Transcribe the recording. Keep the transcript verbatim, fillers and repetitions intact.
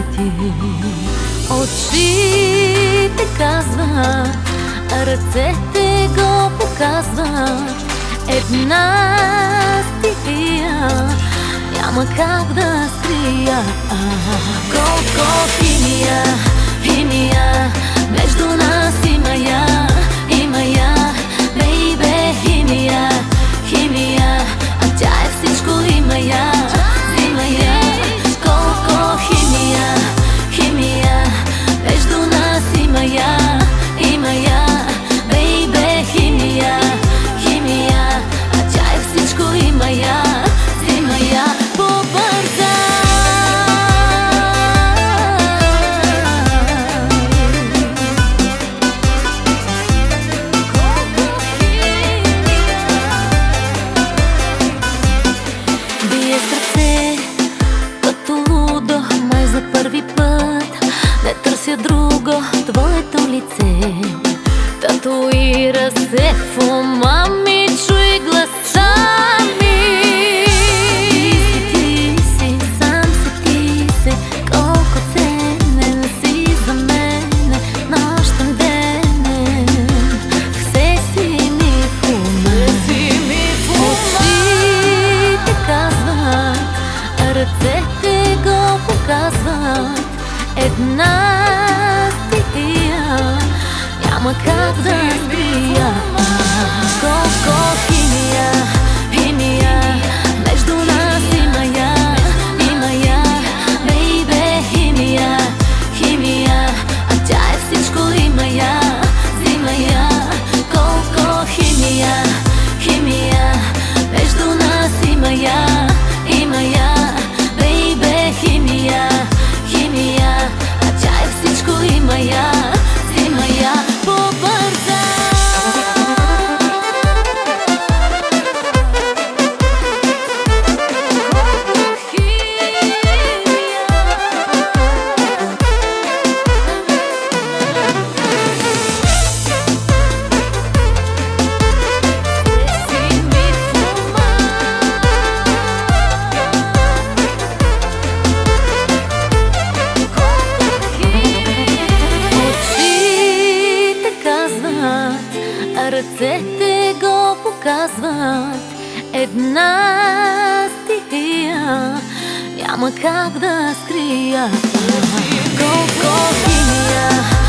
ти. Очите казват, ръцете го показват. Една стихия няма как да скрия. Колко химия, химия между нас има я, има я, бейбе, химия, химия, а тя е всичко, има я, има я. Колко химия, химия между нас има я, има я, бейбе, химия, химия, а тя е всичко, има я, има я. Побързай, бие сърце като лудо, май за първи път не търся друго твоето лице. Татуира се в ума ми, чуй гласа ми. Ти си, сам си ти си, колко ценен си за мене, нощен денен. Все си ми в ума, очите казват, ръцете го показват. Една стихия няма как да скрия. Колко химия, химия между нас има я, има я, бейбе, химия, химия, а тя е всичко, има я, има я. Колко химия, химия между нас има я, има я, бейбе, химия, химия, а тя е всичко, има я, има я. Ръцете го показват. Една стихия няма как да скрия. Колко химия,